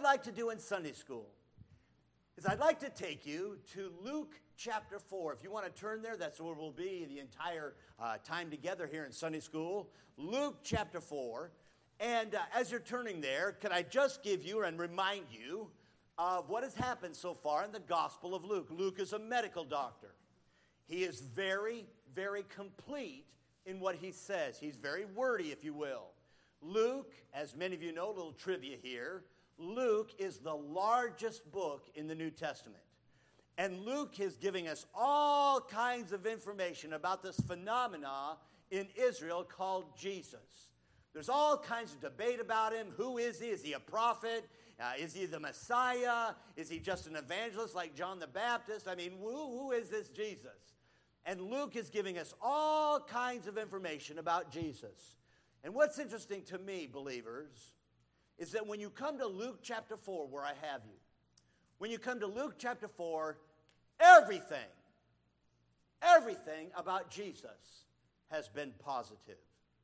like to do in Sunday school is I'd like to take you to Luke chapter 4. If you want to turn there, that's where we'll be the entire time together here in Sunday school. Luke chapter 4. And as you're turning there, can I just give you and remind you of what has happened so far in the Gospel of Luke. Luke is a medical doctor. He is very, very complete in what he says. He's very wordy, if you will. Luke, as many of you know, a little trivia here, Luke is the largest book in the New Testament. And Luke is giving us all kinds of information about this phenomena in Israel called Jesus. There's all kinds of debate about him. Who is he? Is he a prophet? Is he the Messiah? Is he just an evangelist like John the Baptist? I mean, who is this Jesus? And Luke is giving us all kinds of information about Jesus. And what's interesting to me, believers, is that when you come to Luke chapter 4, where I have you, when you come to Luke chapter 4, everything about Jesus has been positive.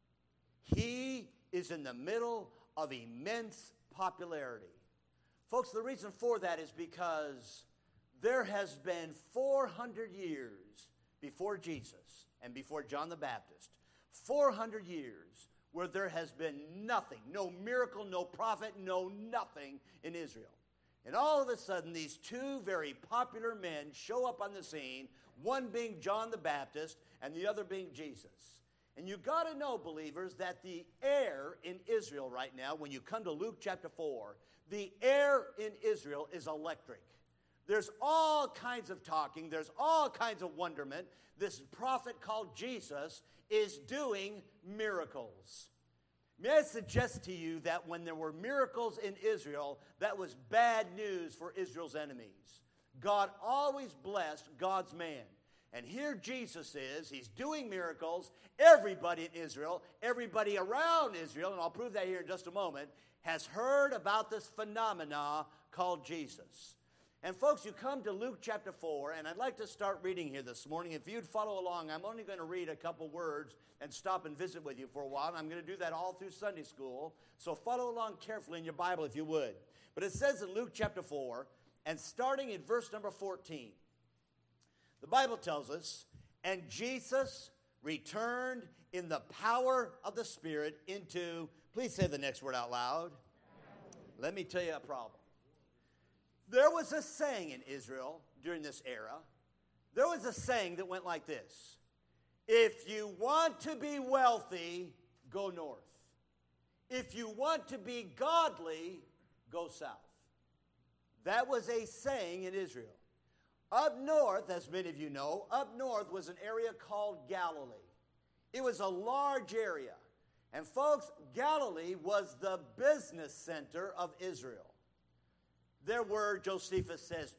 He is in the middle of immense popularity. Folks, the reason for that is because there has been 400 years before Jesus and before John the Baptist, 400 years where there has been nothing, no miracle, no prophet, no nothing in Israel. And all of a sudden, these two very popular men show up on the scene, one being John the Baptist and the other being Jesus. And you got to know, believers, that the air in Israel right now, when you come to Luke chapter 4, the air in Israel is electric. There's all kinds of talking. There's all kinds of wonderment. This prophet called Jesus is doing miracles. May I suggest to you that when there were miracles in Israel, that was bad news for Israel's enemies. God always blessed God's man. And here Jesus is. He's doing miracles. Everybody in Israel, everybody around Israel, and I'll prove that here in just a moment, has heard about this phenomena called Jesus. And folks, you come to Luke chapter 4, and I'd like to start reading here this morning. If you'd follow along, I'm only going to read a couple words and stop and visit with you for a while. And I'm going to do that all through Sunday school. So follow along carefully in your Bible if you would. But it says in Luke chapter 4, and starting in verse number 14, the Bible tells us, and Jesus returned in the power of the Spirit into, please say the next word out loud. Let me tell you a problem. There was a saying in Israel during this era. There was a saying that went like this. If you want to be wealthy, go north. If you want to be godly, go south. That was a saying in Israel. Up north, as many of you know, up north was an area called Galilee. It was a large area. And folks, Galilee was the business center of Israel. There were, Josephus says,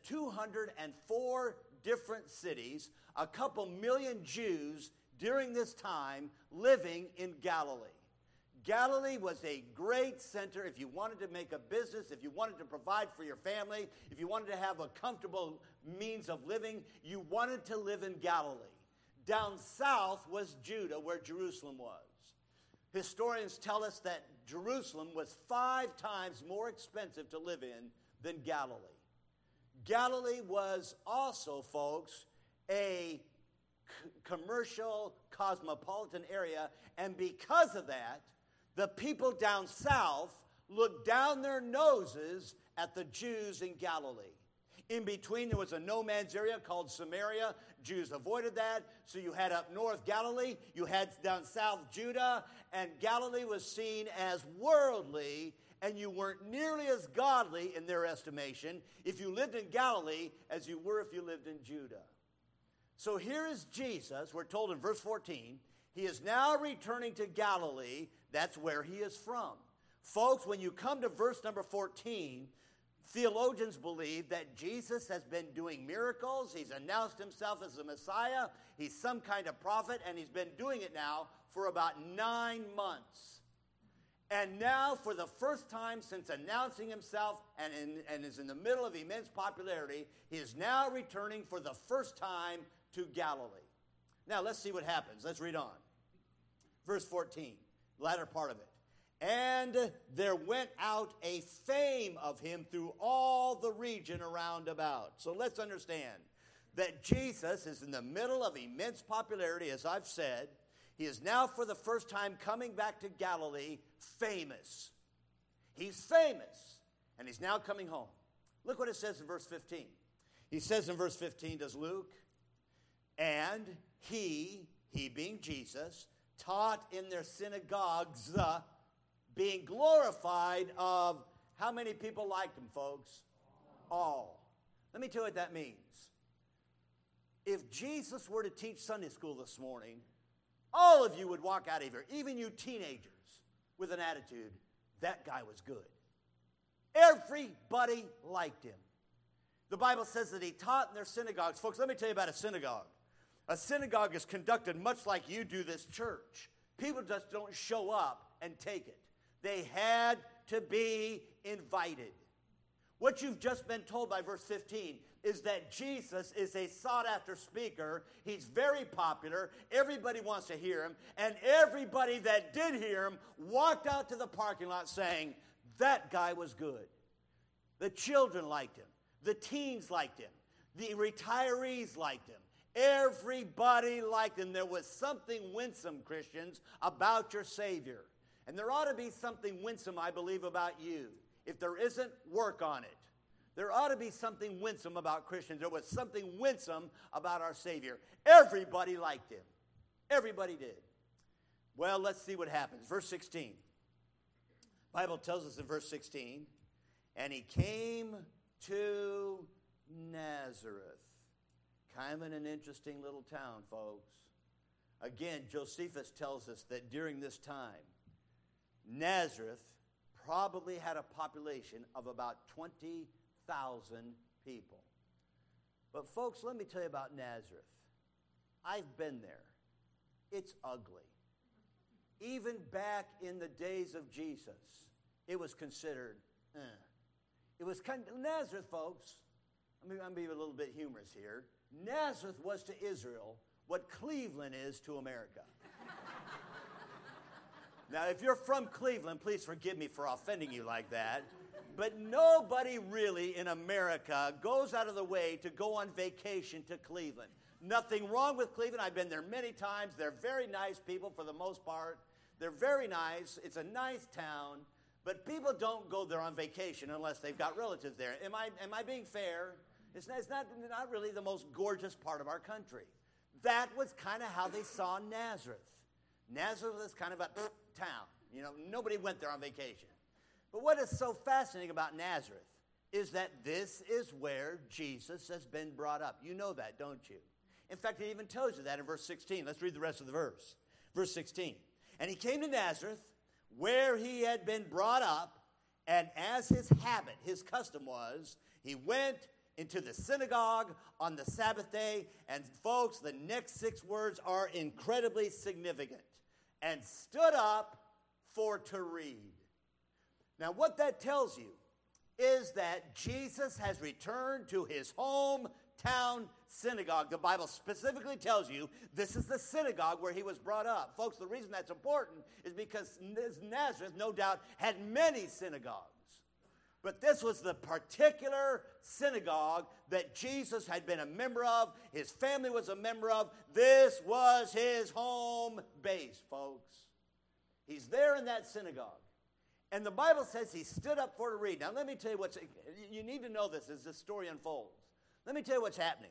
204 different cities, a couple million Jews during this time living in Galilee. Galilee was a great center if you wanted to make a business, if you wanted to provide for your family, if you wanted to have a comfortable means of living, you wanted to live in Galilee. Down south was Judah, where Jerusalem was. Historians tell us that Jerusalem was 5 times more expensive to live in than Galilee. Galilee was also, folks, a commercial, cosmopolitan area, and because of that, the people down south looked down their noses at the Jews in Galilee. In between, there was a no man's area called Samaria. Jews avoided that. So you had up north Galilee, you had down south Judah, and Galilee was seen as worldly, and you weren't nearly as godly in their estimation if you lived in Galilee as you were if you lived in Judah. So here is Jesus, we're told in verse 14, he is now returning to Galilee. That's where he is from. Folks, when you come to verse number 14, theologians believe that Jesus has been doing miracles. He's announced himself as the Messiah. He's some kind of prophet, and he's been doing it now for about 9 months. And now, for the first time since announcing himself and is in the middle of immense popularity, he is now returning for the first time to Galilee. Now, let's see what happens. Let's read on. Verse 14, latter part of it. And there went out a fame of him through all the region around about. So let's understand that Jesus is in the middle of immense popularity, as I've said. He is now for the first time coming back to Galilee famous. He's famous, and he's now coming home. Look what it says in verse 15. He says in verse 15, does Luke, and he being Jesus, taught in their synagogues, being glorified of how many people liked him, folks? All. Let me tell you what that means. If Jesus were to teach Sunday school this morning, all of you would walk out of here, even you teenagers, with an attitude, that guy was good. Everybody liked him. The Bible says that he taught in their synagogues. Folks, let me tell you about a synagogue. A synagogue is conducted much like you do this church. People just don't show up and take it. They had to be invited. What you've just been told by verse 15 is that Jesus is a sought-after speaker. He's very popular. Everybody wants to hear him. And everybody that did hear him walked out to the parking lot saying, that guy was good. The children liked him. The teens liked him. The retirees liked him. Everybody liked him. There was something winsome, Christians, about your Savior. And there ought to be something winsome, I believe, about you. If there isn't, work on it. There ought to be something winsome about Christians. There was something winsome about our Savior. Everybody liked him. Everybody did. Well, let's see what happens. Verse 16. The Bible tells us in verse 16, and he came to Nazareth. Kind of an interesting little town, folks. Again, Josephus tells us that during this time, Nazareth probably had a population of about 20,000 people. But folks, let me tell you about Nazareth. I've been there. It's ugly. Even back in the days of Jesus, it was considered, It was kind of, Nazareth, folks, I'm going to be a little bit humorous here. Nazareth was to Israel what Cleveland is to America. Now, if you're from Cleveland, please forgive me for offending you like that. But nobody really in America goes out of the way to go on vacation to Cleveland. Nothing wrong with Cleveland. I've been there many times. They're very nice people for the most part. They're very nice. It's a nice town. But people don't go there on vacation unless they've got relatives there. Am I being fair? It's not really the most gorgeous part of our country. That was kind of how they saw Nazareth. Nazareth was kind of a town. You know, nobody went there on vacation. But what is so fascinating about Nazareth is that this is where Jesus has been brought up. You know that, don't you? In fact, it even tells you that in verse 16. Let's read the rest of the verse. Verse 16. And he came to Nazareth, where he had been brought up, and as his habit, his custom was, he went into the synagogue on the Sabbath day. And folks, the next 6 words are incredibly significant. And stood up for to read. Now, what that tells you is that Jesus has returned to his hometown synagogue. The Bible specifically tells you this is the synagogue where he was brought up. Folks, the reason that's important is because Nazareth, no doubt, had many synagogues. But this was the particular synagogue that Jesus had been a member of. His family was a member of. This was his home base, folks. He's there in that synagogue. And the Bible says he stood up for to read. Now, let me tell you you need to know this as this story unfolds. Let me tell you what's happening.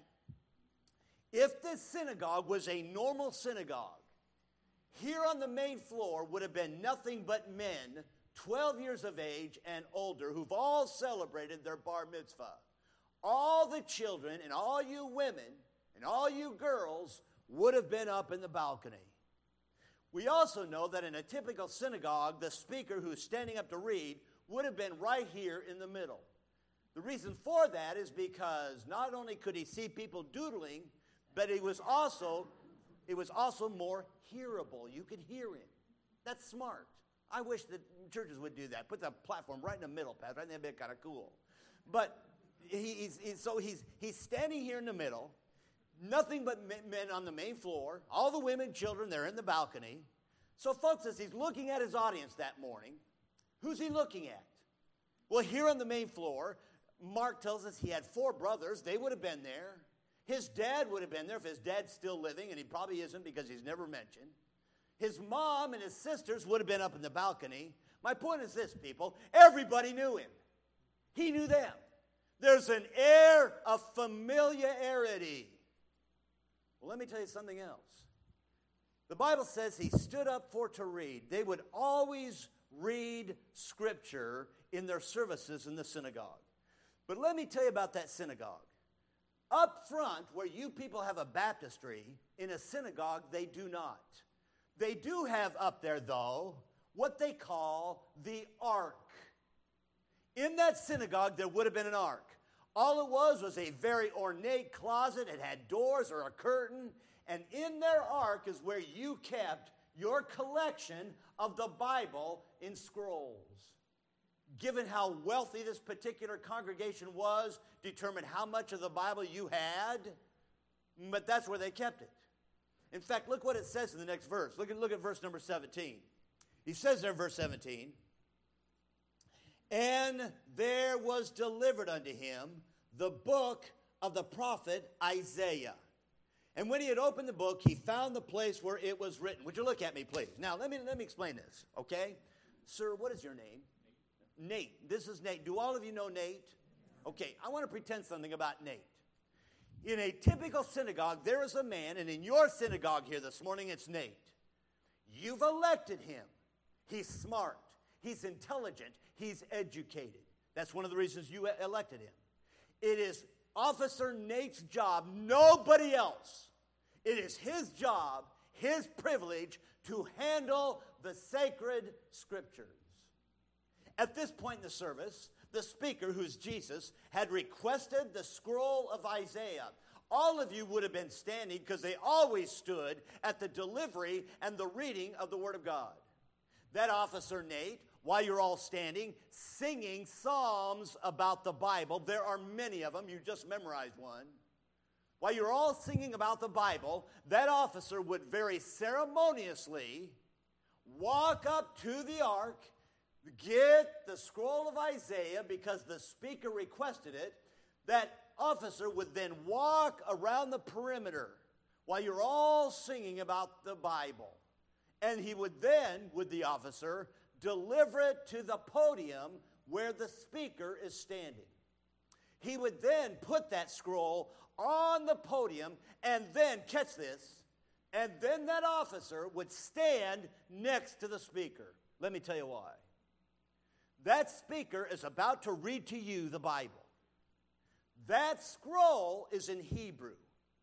If this synagogue was a normal synagogue, here on the main floor would have been nothing but men 12 years of age and older who've all celebrated their bar mitzvah. All the children and all you women and all you girls would have been up in the balcony. We also know that in a typical synagogue, the speaker who's standing up to read would have been right here in the middle. The reason for that is because not only could he see people doodling, but it was also more hearable. You could hear him. That's smart. I wish that churches would do that. Put the platform right in the middle, Pastor. I think that'd be kind of cool. But he's standing here in the middle. Nothing but men on the main floor. All the women and children, they're in the balcony. So, folks, as he's looking at his audience that morning, who's he looking at? Well, here on the main floor, Mark tells us he had 4 brothers. They would have been there. His dad would have been there if his dad's still living, and he probably isn't because he's never mentioned. His mom and his sisters would have been up in the balcony. My point is this, people. Everybody knew him. He knew them. There's an air of familiarity. Well, let me tell you something else. The Bible says he stood up for to read. They would always read Scripture in their services in the synagogue. But let me tell you about that synagogue. Up front, where you people have a baptistry, in a synagogue, they do not. They do have up there, though, what they call the ark. In that synagogue, there would have been an ark. All it was a very ornate closet. It had doors or a curtain. And in their ark is where you kept your collection of the Bible in scrolls. Given how wealthy this particular congregation was, determined how much of the Bible you had, but that's where they kept it. In fact, look what it says in the next verse. Look at verse number 17. He says there in verse 17, "And there was delivered unto him the book of the prophet Isaiah. And when he had opened the book, he found the place where it was written." Would you look at me, please? Now, let me explain this, okay? Sir, what is your name? Nate. This is Nate. Do all of you know Nate? Okay, I want to pretend something about Nate. In a typical synagogue, there is a man, and in your synagogue here this morning, it's Nate. You've elected him. He's smart. He's intelligent. He's educated. That's one of the reasons you elected him. It is Officer Nate's job, nobody else. It is his job, his privilege to handle the sacred Scriptures. At this point in the service, the speaker, who's Jesus, had requested the scroll of Isaiah. All of you would have been standing because they always stood at the delivery and the reading of the Word of God. That Officer Nate, while you're all standing, singing psalms about the Bible. There are many of them. You just memorized one. While you're all singing about the Bible, that officer would very ceremoniously walk up to the ark, get the scroll of Isaiah because the speaker requested it. That officer would then walk around the perimeter while you're all singing about the Bible. And he would then, with the officer, deliver it to the podium where the speaker is standing. He would then put that scroll on the podium and then, catch this, and then that officer would stand next to the speaker. Let me tell you why. That speaker is about to read to you the Bible. That scroll is in Hebrew.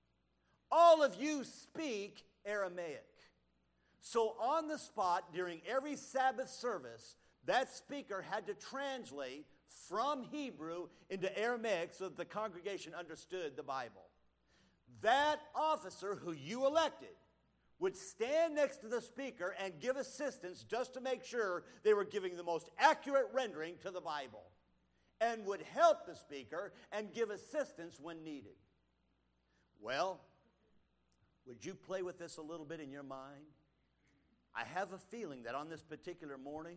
All of you speak Aramaic. So on the spot, during every Sabbath service, that speaker had to translate from Hebrew into Aramaic so that the congregation understood the Bible. That officer who you elected would stand next to the speaker and give assistance just to make sure they were giving the most accurate rendering to the Bible, and would help the speaker and give assistance when needed. Well, would you play with this a little bit in your mind? I have a feeling that on this particular morning,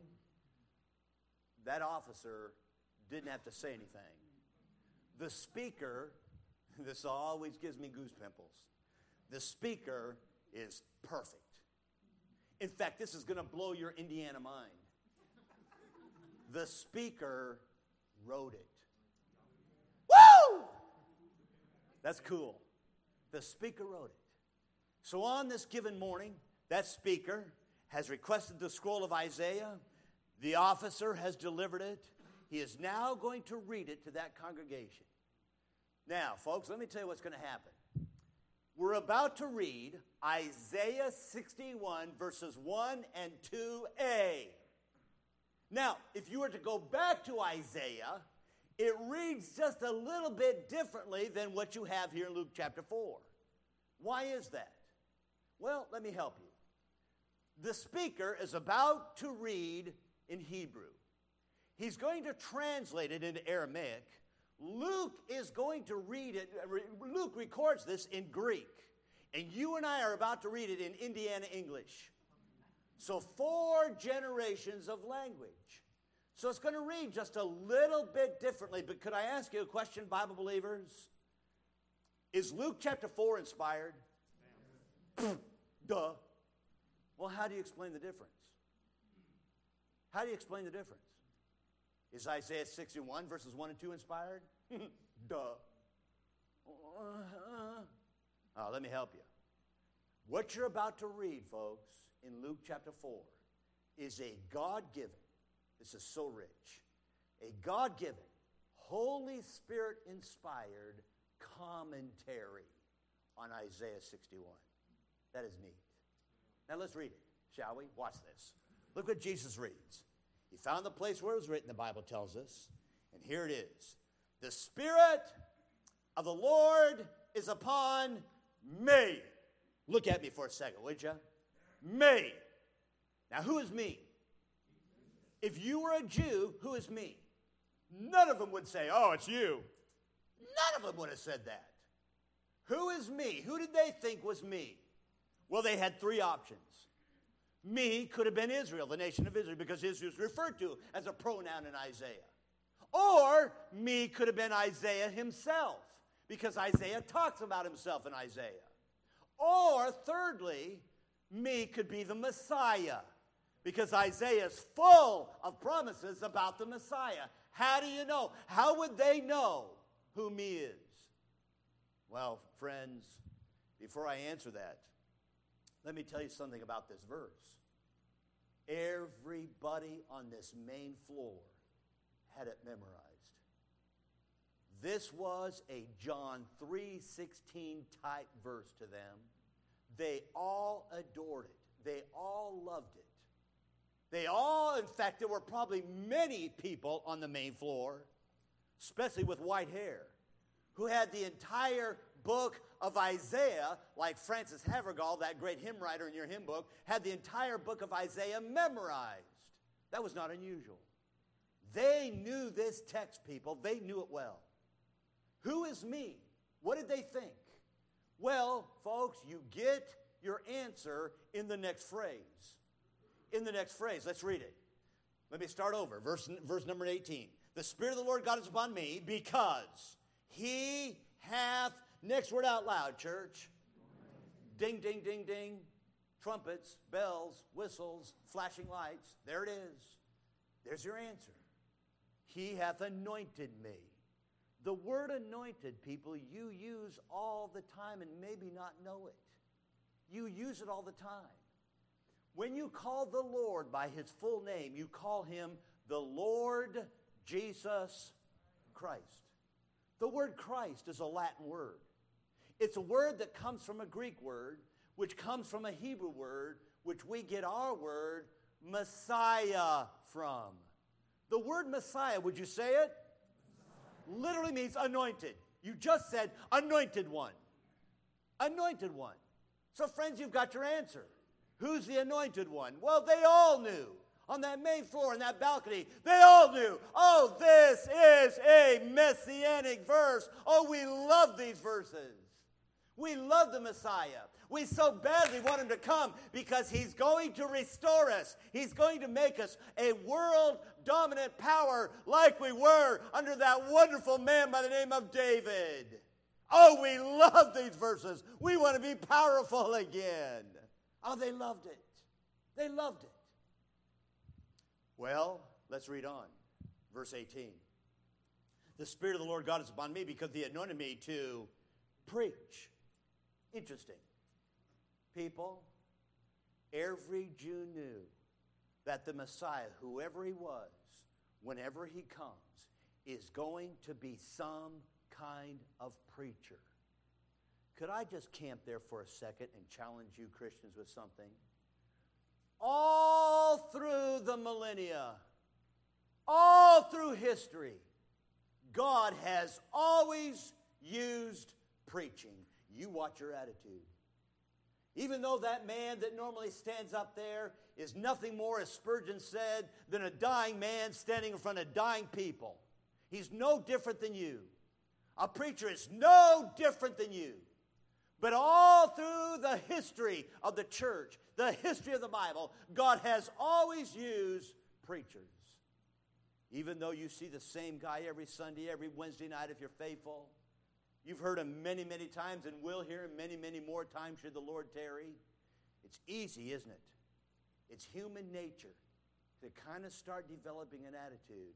that officer didn't have to say anything. The speaker, this always gives me goose pimples. The speaker is perfect. In fact, this is going to blow your Indiana mind. The speaker wrote it. Woo! That's cool. The speaker wrote it. So on this given morning, that speaker has requested the scroll of Isaiah. The officer has delivered it. He is now going to read it to that congregation. Now, folks, let me tell you what's going to happen. We're about to read Isaiah 61, verses 1 and 2a. Now, if you were to go back to Isaiah, it reads just a little bit differently than what you have here in Luke chapter 4. Why is that? Well, let me help you. The speaker is about to read in Hebrew. He's going to translate it into Aramaic. Luke is going to read it. Luke records this in Greek. And you and I are about to read it in Indiana English. So 4 generations of language. So it's going to read just a little bit differently. But could I ask you a question, Bible believers? Is Luke chapter 4 inspired? Duh. Well, how do you explain the difference? How do you explain the difference? Is Isaiah 61 verses 1 and 2 inspired? Duh. Let me help you. What you're about to read, folks, in Luke chapter 4 is a God-given, this is so rich, a God-given, Holy Spirit-inspired commentary on Isaiah 61. That is neat. Now let's read it, shall we? Watch this. Look what Jesus reads. He found the place where it was written, the Bible tells us, and here it is. The Spirit of the Lord is upon me. Look at me for a second, would you? Me. Now, who is me? If you were a Jew, who is me? None of them would say, oh, it's you. None of them would have said that. Who is me? Who did they think was me? Well, they had 3 options. Me could have been Israel, the nation of Israel, because Israel is referred to as a pronoun in Isaiah. Or me could have been Isaiah himself, because Isaiah talks about himself in Isaiah. Or, thirdly, me could be the Messiah, because Isaiah is full of promises about the Messiah. How do you know? How would they know who me is? Well, friends, before I answer that, let me tell you something about this verse. Everybody on this main floor had it memorized. This was a John 3:16 type verse to them. They all adored it. They all loved it. They all, in fact, there were probably many people on the main floor, especially with white hair, who had the entire book of Isaiah, like Francis Havergal, that great hymn writer in your hymn book, had the entire book of Isaiah memorized. That was not unusual. They knew this text, people. They knew it well. Who is me? What did they think? Well, folks, you get your answer in the next phrase. In the next phrase. Let's read it. Let me start over. Verse number 18. The Spirit of the Lord God is upon me because He hath, next word out loud, church. Ding, ding, ding, ding. Trumpets, bells, whistles, flashing lights. There it is. There's your answer. He hath anointed me. The word anointed, people, you use all the time and maybe not know it. You use it all the time. When you call the Lord by His full name, you call Him the Lord Jesus Christ. The word Christ is a Latin word. It's a word that comes from a Greek word, which comes from a Hebrew word, which we get our word Messiah from. The word Messiah, would you say it? Literally means anointed. You just said anointed one. Anointed one. So friends, you've got your answer. Who's the anointed one? Well, they all knew. On that main floor, in that balcony, they all knew. Oh, this is a messianic verse. Oh, we love these verses. We love the Messiah. We so badly want Him to come because He's going to restore us. He's going to make us a world-dominant power like we were under that wonderful man by the name of David. Oh, we love these verses. We want to be powerful again. Oh, they loved it. They loved it. Well, let's read on. Verse 18. The Spirit of the Lord God is upon me because He anointed me to preach. Interesting. People, every Jew knew that the Messiah, whoever He was, whenever He comes, is going to be some kind of preacher. Could I just camp there for a second and challenge you Christians with something? All through the millennia, all through history, God has always used preaching. You watch your attitude. Even though that man that normally stands up there is nothing more, as Spurgeon said, than a dying man standing in front of dying people. He's no different than you. A preacher is no different than you. But all through the history of the church, the history of the Bible, God has always used preachers. Even though you see the same guy every Sunday, every Wednesday night if you're faithful. You've heard him many, many times and will hear him many, many more times should the Lord tarry. It's easy, isn't it? It's human nature to kind of start developing an attitude.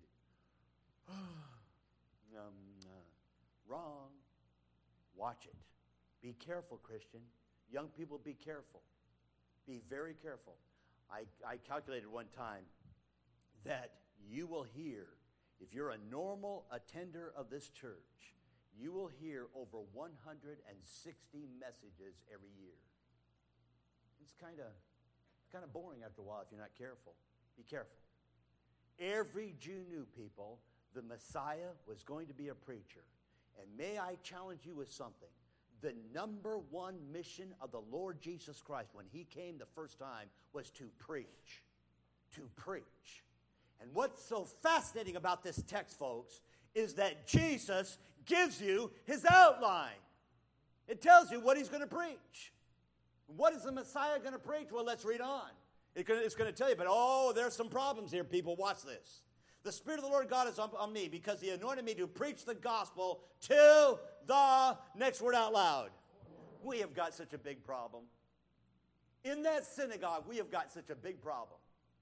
Wrong. Watch it. Be careful, Christian. Young people, be careful. Be very careful. I calculated one time that you will hear, if you're a normal attender of this church, you will hear over 160 messages every year. It's kind of boring after a while if you're not careful. Be careful. Every Jew knew, people, the Messiah was going to be a preacher. And may I challenge you with something. The number one mission of the Lord Jesus Christ when he came the first time was to preach. To preach. And what's so fascinating about this text, folks, is that Jesus gives you his outline. It tells you what he's going to preach. What is the Messiah going to preach? Well, let's read on. It's going to tell you, but there's some problems here, people. Watch this. The Spirit of the Lord God is on me because he anointed me to preach the gospel to the, next word out loud. We have got such a big problem. In that synagogue, we have got such a big problem.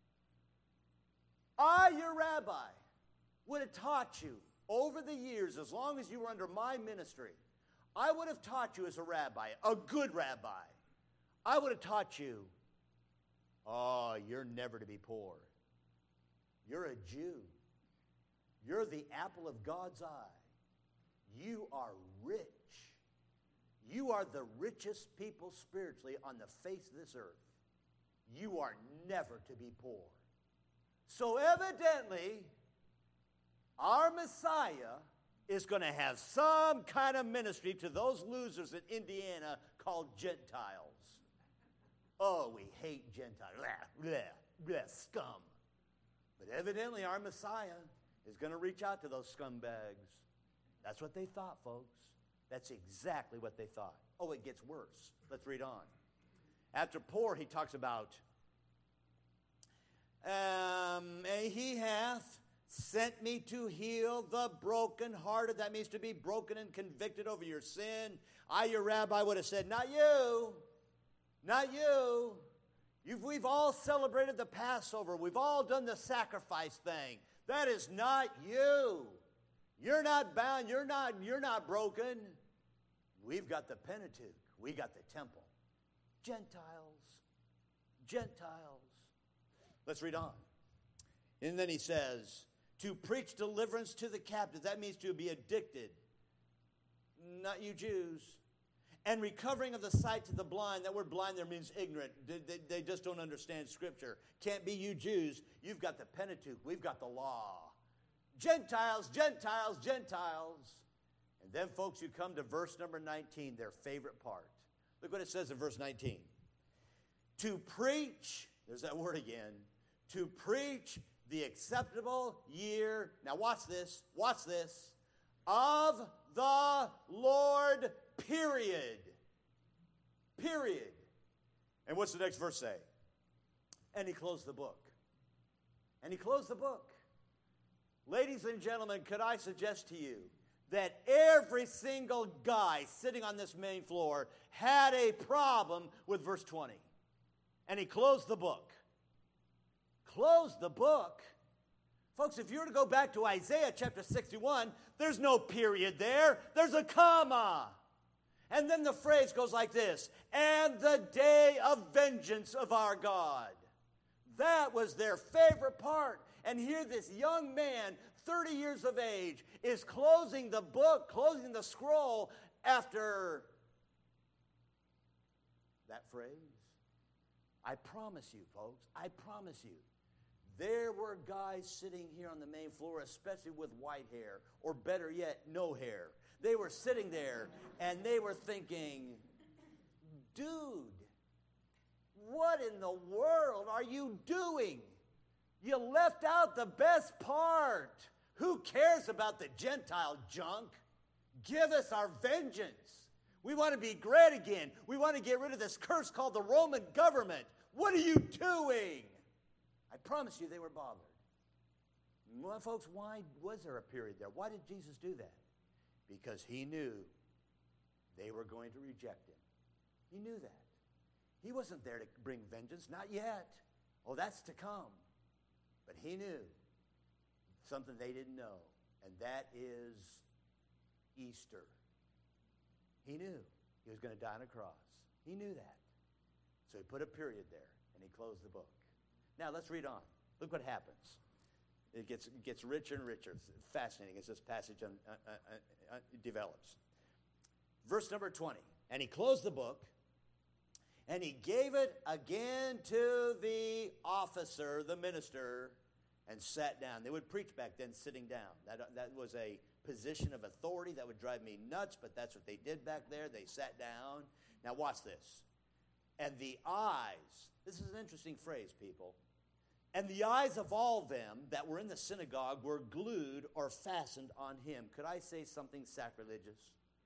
I, your rabbi, would have taught you over the years, as long as you were under my ministry, I would have taught you as a rabbi, a good rabbi. I would have taught you, you're never to be poor. You're a Jew. You're the apple of God's eye. You are rich. You are the richest people spiritually on the face of this earth. You are never to be poor. So evidently, our Messiah is going to have some kind of ministry to those losers in Indiana called Gentiles. Oh, we hate Gentiles. Blah, blah, blah, scum. But evidently our Messiah is going to reach out to those scumbags. That's what they thought, folks. That's exactly what they thought. Oh, it gets worse. Let's read on. After poor, he talks about, he hath sent me to heal the brokenhearted. That means to be broken and convicted over your sin. I, your rabbi, would have said, not you. Not you. We've all celebrated the Passover. We've all done the sacrifice thing. That is not you. You're not bound. You're not broken. We've got the Pentateuch. We got the temple. Gentiles. Let's read on. And then he says, to preach deliverance to the captive. That means to be addicted. Not you Jews. And recovering of the sight to the blind. That word blind there means ignorant. They just don't understand Scripture. Can't be you Jews. You've got the Pentateuch. We've got the law. Gentiles. And then, folks, you come to verse number 19, their favorite part. Look what it says in verse 19. To preach, there's that word again, to preach the acceptable year, now watch this, of the Lord, period. And what's the next verse say? And he closed the book. Ladies and gentlemen, could I suggest to you that every single guy sitting on this main floor had a problem with verse 20. And he closed the book. Closed the book? Folks, if you were to go back to Isaiah chapter 61, there's no period there. There's a comma. And then the phrase goes like this, and the day of vengeance of our God. That was their favorite part. And here this young man, 30 years of age, is closing the book, closing the scroll after that phrase. I promise you, folks, there were guys sitting here on the main floor, especially with white hair, or better yet, no hair. They were sitting there, and they were thinking, dude, what in the world are you doing? You left out the best part. Who cares about the Gentile junk? Give us our vengeance. We want to be great again. We want to get rid of this curse called the Roman government. What are you doing? I promise you they were bothered. Well, folks, why was there a period there? Why did Jesus do that? Because he knew they were going to reject him. He knew that. He wasn't there to bring vengeance, not yet. Oh, that's to come. But he knew something they didn't know, and that is Easter. He knew he was going to die on a cross. He knew that. So he put a period there, and he closed the book. Now, let's read on. Look what happens. It gets richer and richer. It's fascinating as this passage develops. Verse number 20. And he closed the book, and he gave it again to the officer, the minister, and sat down. They would preach back then sitting down. That was a position of authority that would drive me nuts, but that's what they did back there. They sat down. Now watch this. And the eyes, this is an interesting phrase, people. And the eyes of all them that were in the synagogue were glued or fastened on him. Could I say something sacrilegious?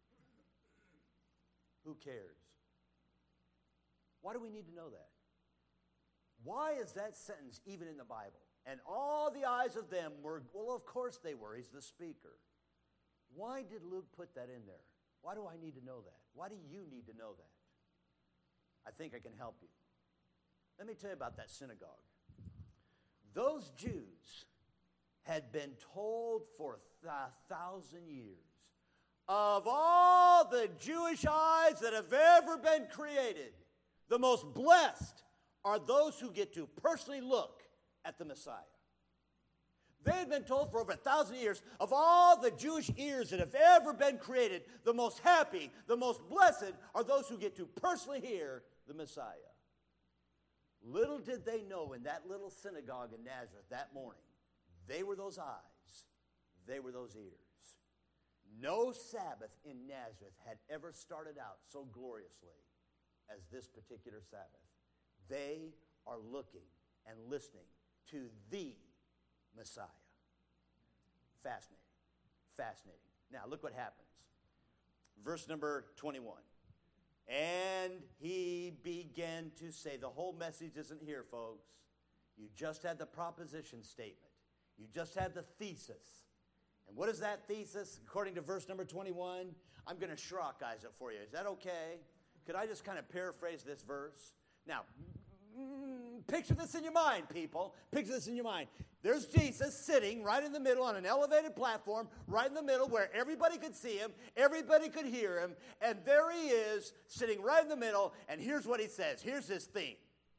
Who cares? Why do we need to know that? Why is that sentence even in the Bible? And all the eyes of them were, well, of course they were. He's the speaker. Why did Luke put that in there? Why do I need to know that? Why do you need to know that? I think I can help you. Let me tell you about that synagogue. Those Jews had been told for 1,000 years, of all the Jewish eyes that have ever been created, the most blessed are those who get to personally look at the Messiah. They had been told for over 1,000 years, of all the Jewish ears that have ever been created, the most happy, the most blessed are those who get to personally hear the Messiah. Little did they know in that little synagogue in Nazareth that morning, they were those eyes, they were those ears. No Sabbath in Nazareth had ever started out so gloriously as this particular Sabbath. They are looking and listening to the Messiah. Fascinating. Fascinating. Now, look what happens. Verse number 21. And he began to say, the whole message isn't here, folks. You just had the proposition statement. You just had the thesis. And what is that thesis? According to verse number 21, I'm going to Shrock-ize it for you. Is that okay? Could I just kind of paraphrase this verse? Now, picture this in your mind, people. Picture this in your mind. There's Jesus sitting right in the middle on an elevated platform, right in the middle where everybody could see him, everybody could hear him, and there he is sitting right in the middle, and here's what he says. Here's his theme.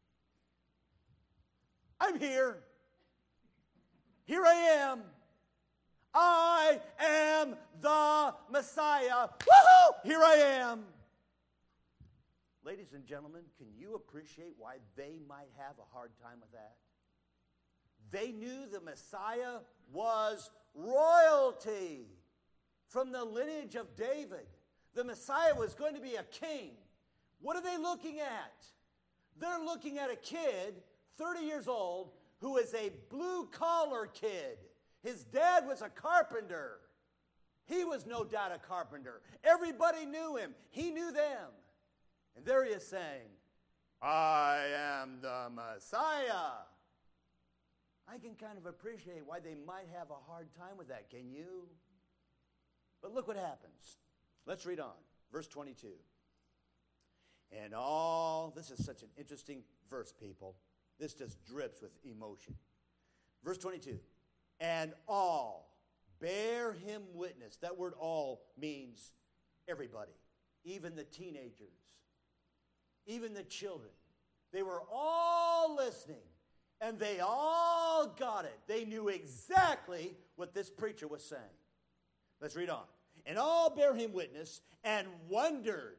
I'm here. Here I am. I am the Messiah. Woohoo! Here I am. Ladies and gentlemen, can you appreciate why they might have a hard time with that? They knew the Messiah was royalty from the lineage of David. The Messiah was going to be a king. What are they looking at? They're looking at a kid, 30 years old, who is a blue-collar kid. His dad was a carpenter. He was no doubt a carpenter. Everybody knew him. He knew them. And there he is saying, I am the Messiah. I can kind of appreciate why they might have a hard time with that. Can you? But look what happens. Let's read on. Verse 22. And all, this is such an interesting verse, people. This just drips with emotion. Verse 22. And all bear him witness. That word all means everybody, even the teenagers, even the children. They were all listening, and they all got it. They knew exactly what this preacher was saying. Let's read on. And all bear him witness and wondered.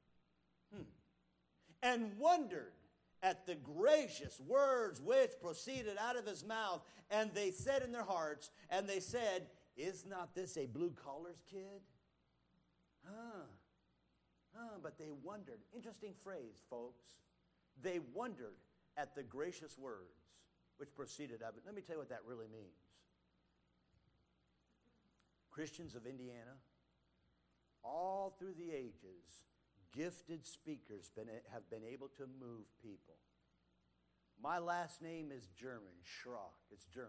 And wondered at the gracious words which proceeded out of his mouth. And they said in their hearts, and they said, is not this a blue-collar kid? But they wondered. Interesting phrase, folks. They wondered at the gracious words which proceeded out of it. Let me tell you what that really means. Christians of Indiana, all through the ages, gifted speakers have been able to move people. My last name is German, Schrock. It's German.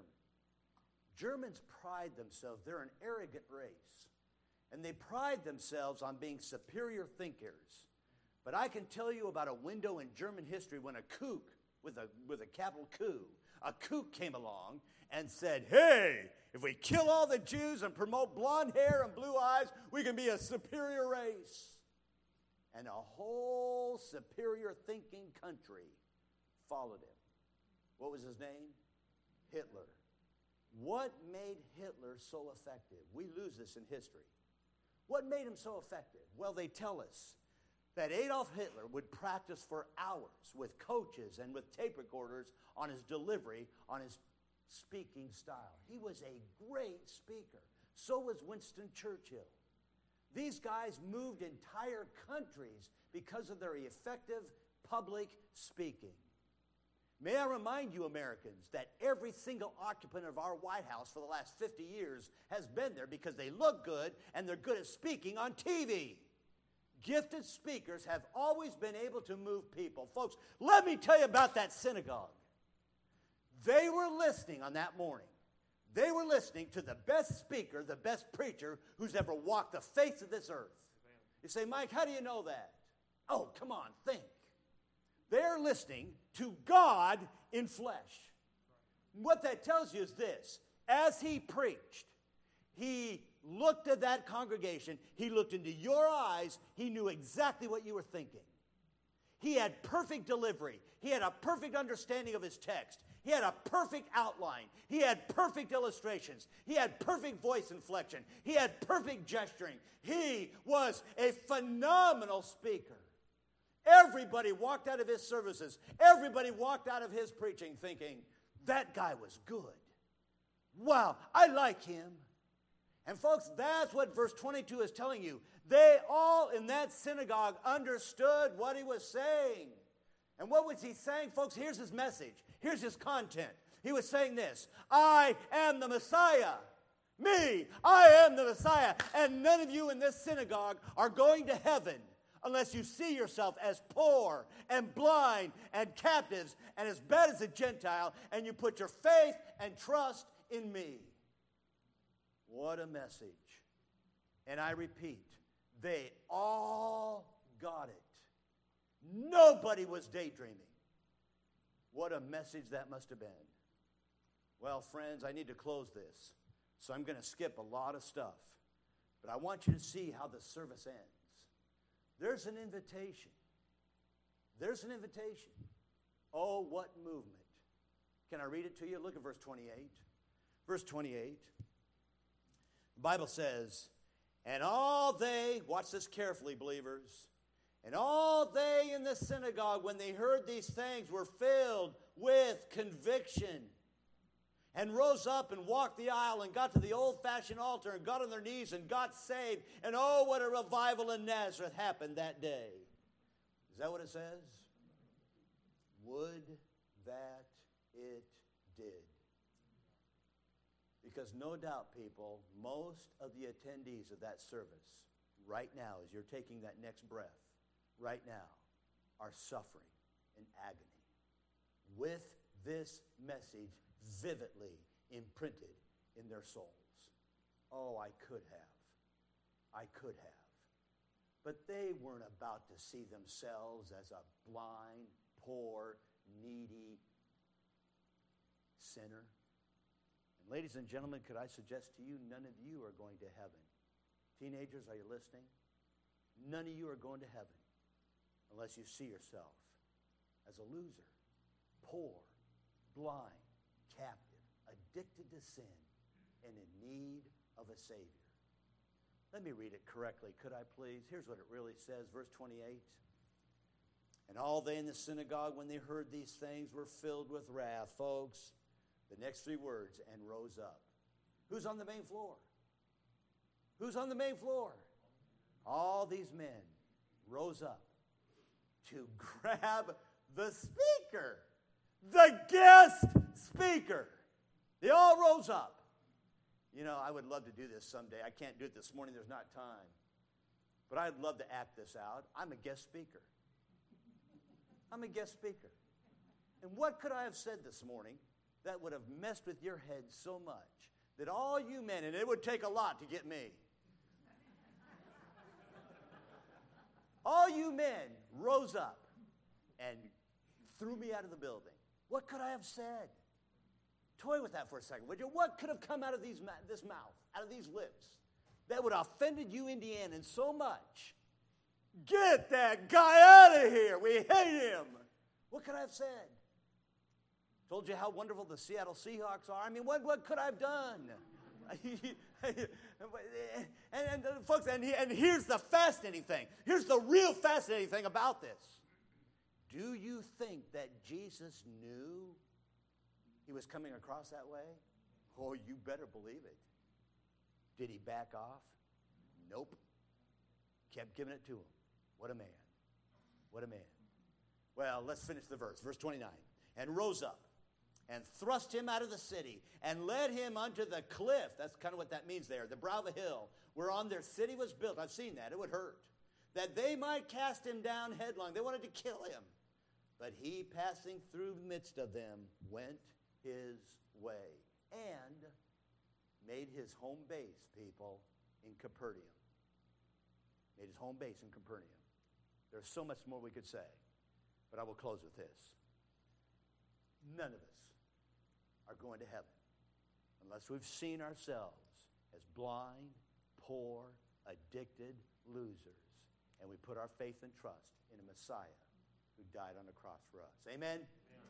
Germans pride themselves. They're an arrogant race. And they pride themselves on being superior thinkers. But I can tell you about a window in German history when a kook, with a capital Q, a kook came along and said, hey, if we kill all the Jews and promote blonde hair and blue eyes, we can be a superior race. And a whole superior thinking country followed him. What was his name? Hitler. What made Hitler so effective? We lose this in history. What made him so effective? Well, they tell us that Adolf Hitler would practice for hours with coaches and with tape recorders on his delivery, on his speaking style. He was a great speaker. So was Winston Churchill. These guys moved entire countries because of their effective public speaking. May I remind you, Americans, that every single occupant of our White House for the last 50 years has been there because they look good and they're good at speaking on TV. Gifted speakers have always been able to move people. Folks, let me tell you about that synagogue. They were listening on that morning. They were listening to the best speaker, the best preacher who's ever walked the face of this earth. You say, Mike, how do you know that? Oh, come on, think. They're listening to God in flesh. What that tells you is this. As he preached, he looked at that congregation. He looked into your eyes. He knew exactly what you were thinking. He had perfect delivery. He had a perfect understanding of his text. He had a perfect outline. He had perfect illustrations. He had perfect voice inflection. He had perfect gesturing. He was a phenomenal speaker. Everybody walked out of his services. Everybody walked out of his preaching thinking, that guy was good. Wow, I like him. And folks, that's what verse 22 is telling you. They all in that synagogue understood what he was saying. And what was he saying? Folks, here's his message. Here's his content. He was saying this: I am the Messiah. Me, I am the Messiah. And none of you in this synagogue are going to heaven unless you see yourself as poor and blind and captives and as bad as a Gentile, and you put your faith and trust in me. What a message. And I repeat, they all got it. Nobody was daydreaming. What a message that must have been. Well, friends, I need to close this, so I'm going to skip a lot of stuff. But I want you to see how the service ends. There's an invitation. There's an invitation. Oh, what movement. Can I read it to you? Look at verse 28. Verse 28. The Bible says, and all they, watch this carefully, believers, and all they in the synagogue, when they heard these things, were filled with conviction and rose up and walked the aisle and got to the old-fashioned altar and got on their knees and got saved. And oh, what a revival in Nazareth happened that day. Is that what it says? Would that it did. Because no doubt, people, most of the attendees of that service right now, as you're taking that next breath, right now, are suffering in agony with this message vividly imprinted in their souls. Oh, I could have. I could have. But they weren't about to see themselves as a blind, poor, needy sinner. And ladies and gentlemen, could I suggest to you, none of you are going to heaven. Teenagers, are you listening? None of you are going to heaven unless you see yourself as a loser, poor, blind, captive, addicted to sin, and in need of a Savior. Let me read it correctly, could I please? Here's what it really says, verse 28. And all they in the synagogue, when they heard these things, were filled with wrath. Folks, the next three words, and rose up. Who's on the main floor? Who's on the main floor? All these men rose up to grab the speaker, the guest speaker. They all rose up. You know, I would love to do this someday. I can't do it this morning. There's not time. But I'd love to act this out. I'm a guest speaker. I'm a guest speaker. And what could I have said this morning that would have messed with your head so much that all you men, and it would take a lot to get me, all you men rose up and threw me out of the building? What could I have said? Toy with that for a second, would you? What could have come out of this mouth, out of these lips, that would have offended you Indianans so much? Get that guy out of here. We hate him. What could I have said? Told you how wonderful the Seattle Seahawks are. I mean, what could I have done? and folks, and here's the fascinating thing. Here's the real fascinating thing about this. Do you think that Jesus knew he was coming across that way? Oh, you better believe it. Did he back off? Nope. Kept giving it to him. What a man. What a man. Well, let's finish the verse. Verse 29. And rose up and thrust him out of the city and led him unto the cliff. That's kind of what that means there. The brow of the hill whereon their city was built. I've seen that. It would hurt. That they might cast him down headlong. They wanted to kill him. But he, passing through the midst of them, went his way and made his home base, people, in Capernaum. Made his home base in Capernaum. There's so much more we could say, but I will close with this. None of us are going to heaven unless we've seen ourselves as blind, poor, addicted losers, and we put our faith and trust in a Messiah who died on the cross for us. Amen?